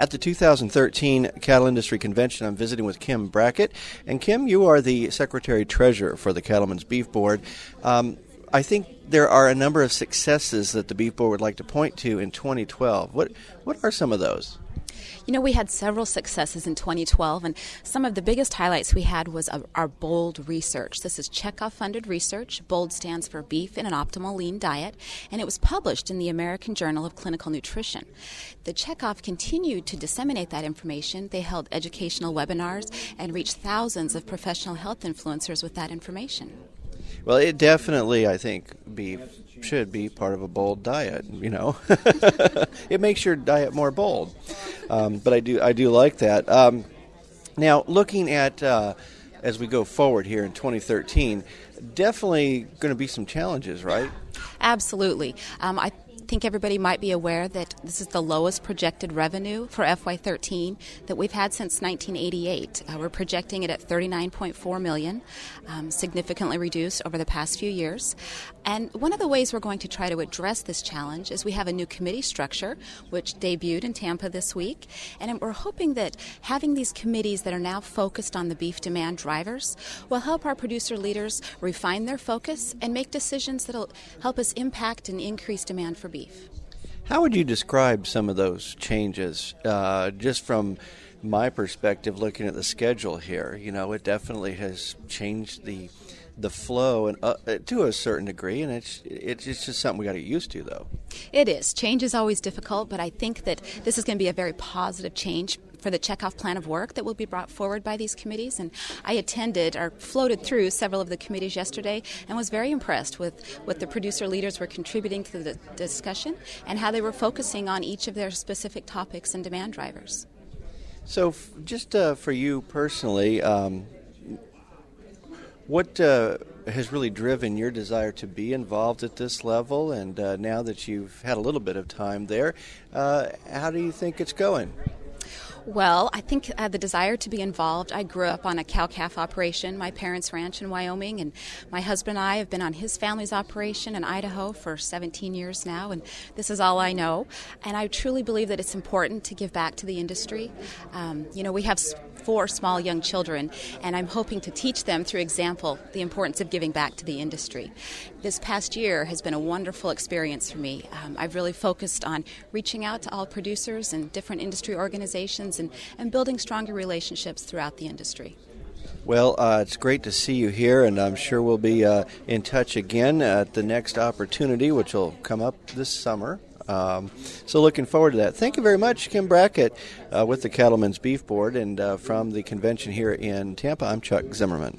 At the 2013 Cattle Industry Convention, I'm visiting with Kim Brackett. And Kim, you are the Secretary-Treasurer for the Cattlemen's Beef Board. I think there are a number of successes that the Beef Board would like to point to in 2012. What are some of those? You know, we had several successes in 2012, and some of the biggest highlights we had was our BOLD research. This is Chekhov-funded research. BOLD stands for Beef in an Optimal Lean Diet, and it was published in the American Journal of Clinical Nutrition. The Chekhov continued to disseminate that information. They held educational webinars and reached thousands of professional health influencers with that information. Well, it definitely, I think, beef should be part of a bold diet, you know. It makes your diet more bold. But I do like that. Now, looking at, as we go forward here in 2013, definitely going to be some challenges, right? Absolutely. I think everybody might be aware that this is the lowest projected revenue for FY13 that we've had since 1988. We're projecting it at $39.4 million, significantly reduced over the past few years. And one of the ways we're going to try to address this challenge is we have a new committee structure, which debuted in Tampa this week. And we're hoping that having these committees that are now focused on the beef demand drivers will help our producer leaders refine their focus and make decisions that will help us impact and increase demand for beef. How would you describe some of those changes, just from my perspective, looking at the schedule here? You know, it definitely has changed the flow and to a certain degree, and it's just something we got to get used to, though. It is. Change is always difficult, but I think that this is going to be a very positive change for the Chekhov plan of work that will be brought forward by these committees. And I attended or floated through several of the committees yesterday and was very impressed with what the producer leaders were contributing to the discussion and how they were focusing on each of their specific topics and demand drivers. So just for you personally, what has really driven your desire to be involved at this level? And now that you've had a little bit of time there, how do you think it's going? Well, I think the desire to be involved, I grew up on a cow-calf operation, my parents' ranch in Wyoming, and my husband and I have been on his family's operation in Idaho for 17 years now, and this is all I know. And I truly believe that it's important to give back to the industry. We have 4 small young children, and I'm hoping to teach them through example the importance of giving back to the industry. This past year has been a wonderful experience for me. I've really focused on reaching out to all producers and different industry organizations and building stronger relationships throughout the industry. Well, it's great to see you here, and I'm sure we'll be in touch again at the next opportunity, which will come up this summer. So looking forward to that. Thank you very much, Kim Brackett, with the Cattlemen's Beef Board, and from the convention here in Tampa, I'm Chuck Zimmerman.